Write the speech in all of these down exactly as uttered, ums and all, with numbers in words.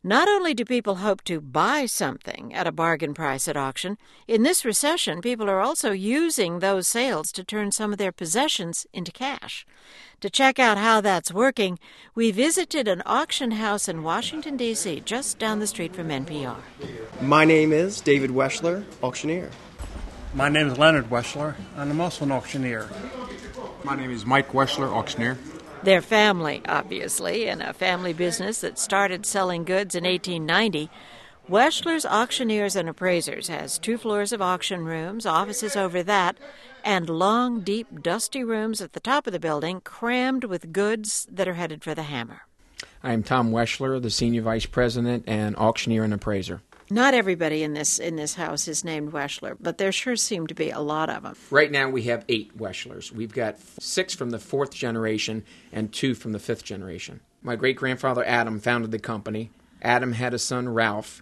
Not only do people hope to buy something at a bargain price at auction, in this recession, people are also using those sales to turn some of their possessions into cash. To check out how that's working, we visited an auction house in Washington, D C, just down the street from N P R. My name is David Weschler, auctioneer. My name is Leonard Weschler, and I'm also an auctioneer. My name is Mike Weschler, auctioneer. Their family, obviously, in a family business that started selling goods in eighteen ninety. Weschler's Auctioneers and Appraisers has two floors of auction rooms, offices over that, and long, deep, dusty rooms at the top of the building crammed with goods that are headed for the hammer. I'm Tom Weschler, the Senior Vice President and Auctioneer and Appraiser. Not everybody in this in this house is named Weschler, but there sure seem to be a lot of them. Right now we have eight Weschlers. We've got six from the fourth generation and two from the fifth generation. My great-grandfather Adam founded the company. Adam had a son, Ralph.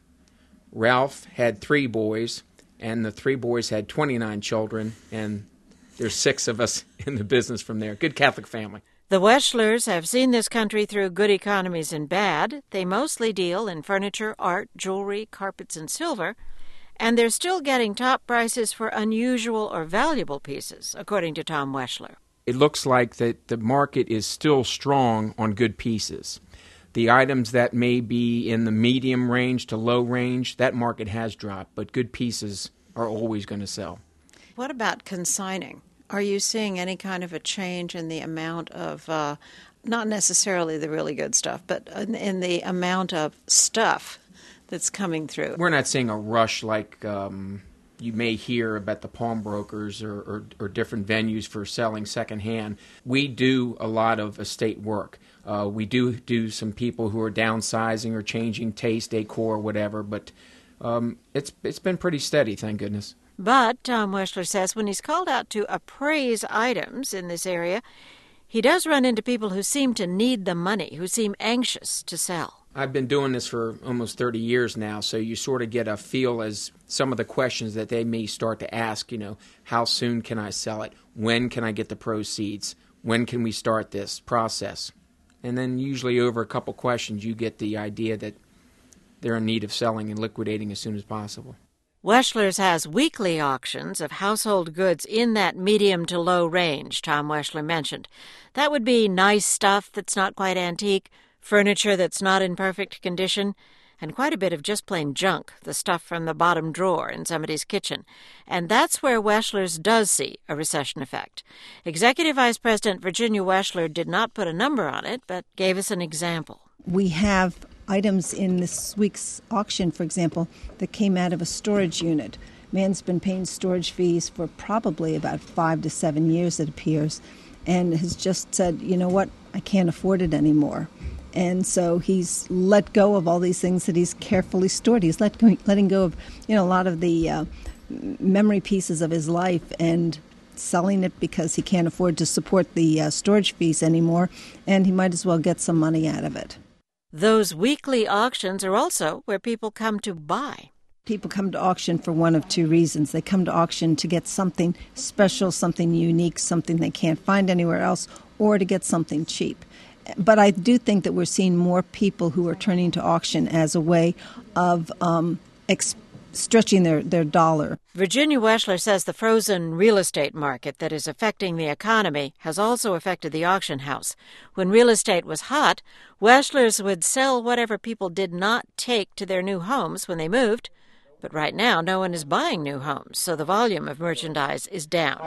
Ralph had three boys, and the three boys had twenty-nine children, and there's six of us in the business from there. Good Catholic family. The Weschlers have seen this country through good economies and bad. They mostly deal in furniture, art, jewelry, carpets, and silver, and they're still getting top prices for unusual or valuable pieces, according to Tom Weschler. It looks like that the market is still strong on good pieces. The items that may be in the medium range to low range, that market has dropped, but good pieces are always going to sell. What about consigning? Are you seeing any kind of a change in the amount of, uh, not necessarily the really good stuff, but in, in the amount of stuff that's coming through? We're not seeing a rush like um, you may hear about the pawnbrokers or, or, or different venues for selling secondhand. We do a lot of estate work. Uh, we do do some people who are downsizing or changing taste, decor, whatever, but um, it's it's been pretty steady, thank goodness. But, Tom Weschler says, when he's called out to appraise items in this area, he does run into people who seem to need the money, who seem anxious to sell. I've been doing this for almost thirty years now, so you sort of get a feel as some of the questions that they may start to ask, you know, how soon can I sell it? When can I get the proceeds? When can we start this process? And then usually over a couple questions, you get the idea that they're in need of selling and liquidating as soon as possible. Weschler's has weekly auctions of household goods in that medium to low range Tom Weschler mentioned. That would be nice stuff that's not quite antique, furniture that's not in perfect condition, and quite a bit of just plain junk, the stuff from the bottom drawer in somebody's kitchen. And that's where Weschler's does see a recession effect. Executive Vice President Virginia Weschler did not put a number on it, but gave us an example. We have items in this week's auction, for example, that came out of a storage unit. Man's been paying storage fees for probably about five to seven years, it appears, and has just said, you know what, I can't afford it anymore. And so he's let go of all these things that he's carefully stored. He's let go, letting go of, you know, a lot of the uh, memory pieces of his life and selling it because he can't afford to support the uh, storage fees anymore, and he might as well get some money out of it. Those weekly auctions are also where people come to buy. People come to auction for one of two reasons. They come to auction to get something special, something unique, something they can't find anywhere else, or to get something cheap. But I do think that we're seeing more people who are turning to auction as a way of um, exp- stretching their, their dollar. Virginia Weschler says the frozen real estate market that is affecting the economy has also affected the auction house. When real estate was hot, Weschler's would sell whatever people did not take to their new homes when they moved. But right now, no one is buying new homes, so the volume of merchandise is down.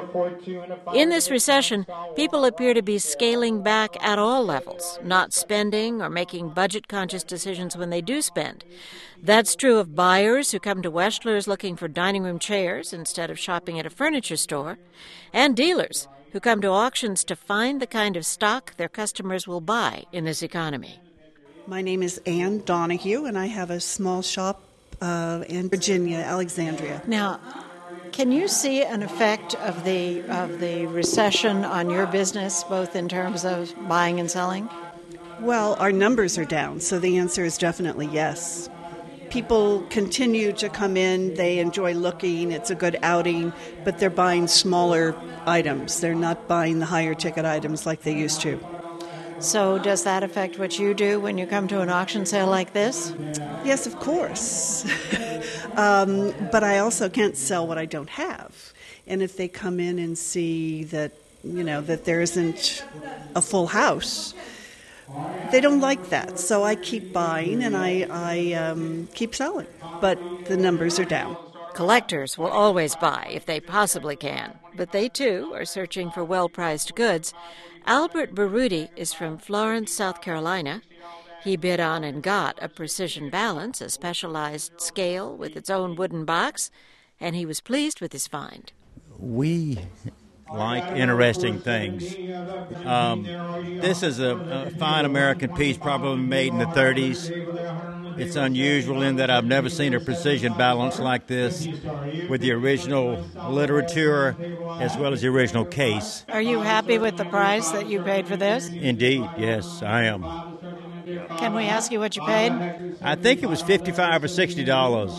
In this recession, people appear to be scaling back at all levels, not spending or making budget-conscious decisions when they do spend. That's true of buyers who come to Weschler's looking for dining room chairs instead of shopping at a furniture store, and dealers who come to auctions to find the kind of stock their customers will buy in this economy. My name is Ann Donahue, and I have a small shop Uh, in Virginia, Alexandria. Now, can you see an effect of the of the recession on your business, both in terms of buying and selling? Well, our numbers are down, so the answer is definitely yes. People continue to come in, they enjoy looking, it's a good outing, but they're buying smaller items. They're not buying the higher ticket items like they used to. So does that affect what you do when you come to an auction sale like this? Yes, of course. um, but I also can't sell what I don't have. And if they come in and see that, you know, that there isn't a full house, they don't like that. So I keep buying and I, I um, keep selling. But the numbers are down. Collectors will always buy if they possibly can, but they too are searching for well-priced goods. Albert Baruti is from Florence, South Carolina. He bid on and got a precision balance, a specialized scale with its own wooden box, and he was pleased with his find. We like interesting things. Um, this is a, a fine American piece, probably made in the thirties. It's unusual in that I've never seen a precision balance like this with the original literature as well as the original case. Are you happy with the price that you paid for this? Indeed, yes, I am. Can we ask you what you paid? I think it was fifty-five dollars or sixty dollars.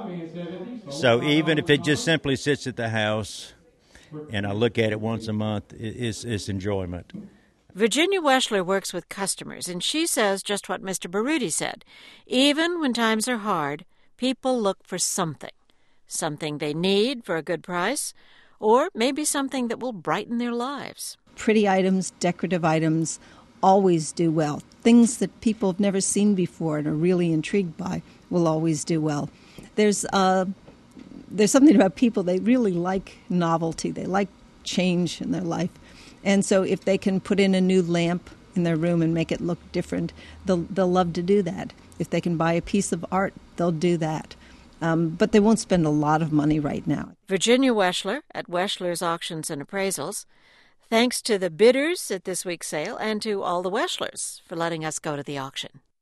So even if it just simply sits at the house and I look at it once a month, it's, it's enjoyment. Virginia Weschler works with customers, and she says just what Mister Baruti said. Even when times are hard, people look for something. Something they need for a good price, or maybe something that will brighten their lives. Pretty items, decorative items, always do well. Things that people have never seen before and are really intrigued by will always do well. There's uh, there's something about people, they really like novelty. They like change in their life. And so if they can put in a new lamp in their room and make it look different, they'll, they'll love to do that. If they can buy a piece of art, they'll do that. Um, but they won't spend a lot of money right now. Virginia Weschler at Weschler's Auctions and Appraisals. Thanks to the bidders at this week's sale and to all the Weschlers for letting us go to the auction.